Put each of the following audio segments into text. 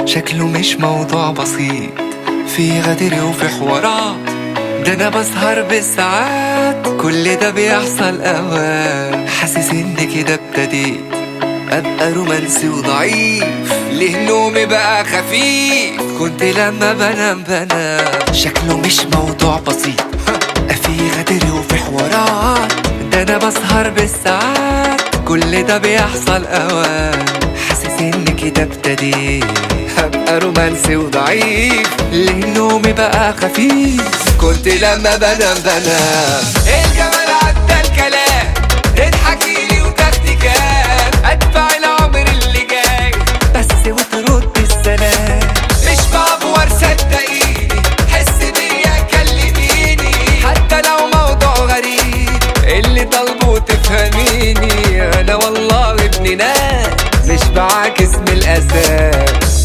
شكله مش موضوع بسيط، في غدر وفي حوارات، ده انا بسهر بالساعات، كل ده بيحصل اوقات. حاسس ان كده ابتديت ابقى رومانسي وضعيف، ليه نومي بقى خفيف، كنت لما بنام شكله مش موضوع بسيط، في غدر وفي حوارات، ده انا بسهر بالساعات، كل ده بيحصل اوقات. حاسس ان كده ابتديت هبقى رومانسي وضعيف، ليه نومي بقى خفيف، كنت لما بنام الجمال عدى الكلام، تضحكيلي وتاخدي كام، ادفع العمر اللي جاي بس وترد السلام، مش بعبور صدقيني، حس بيا كلميني، حتى لو موضوع غريب اللي طالبه تفهميني، انا والله ابن ناس مش بعاكس من الاساس.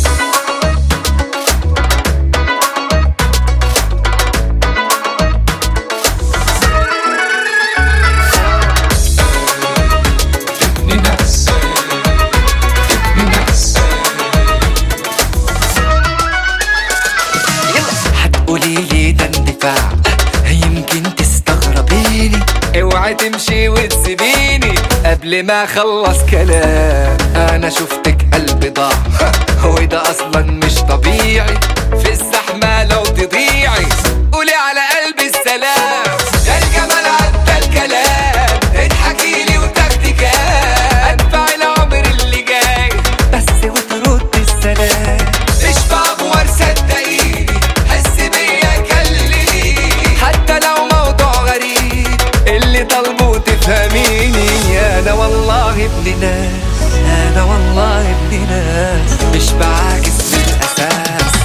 هتقوليلي ده اندفاع، يمكن تستغربيني، اوعي تمشي وتسيبيني قبل ما اخلص كلام، انا شفتك قلبي ضاع، وده اصلا مش طبيعي، في الزحمة لو تضيعي قولي على قلبي السلام، يا الجمال عدى الكلام، اضحكيلي وتاخدي كام، ادفع العمر اللي جاي بس وترد السلام، مش بعبور صدقيني، حس بيا كلميني، حتى لو موضوع غريب اللي طالبه تفهميني، انا والله ابن ناس، انا والله ابن ناس، مش بعاكس من الاساس،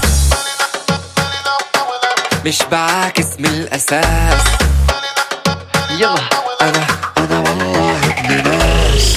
مش بعاكس من الاساس، يلا انا والله ابن ناس.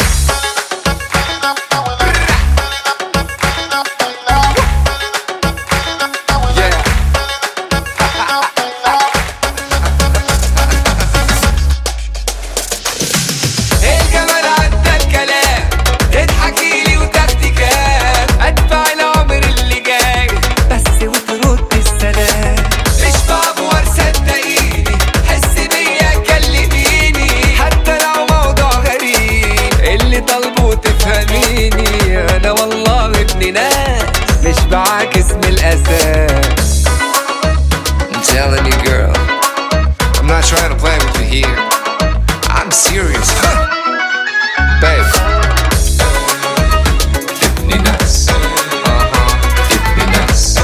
الجمال عدى الكلام، تضحكيلي وتاخدي كام، ادفع العمر اللي جاي بس وترد السلام، مش بعبور صدقيني، حس بيا كلميني، حتى لو موضوع غريب اللي طالبه تفهميني، انا والله ابن ناس مش بعاكس من الاساس. I'm telling you girl, I'm not trying to play with you here, I'm serious. Babe, ابن ناس، ابن ناس،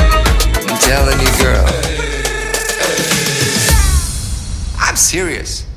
I'm telling you girl, I'm serious.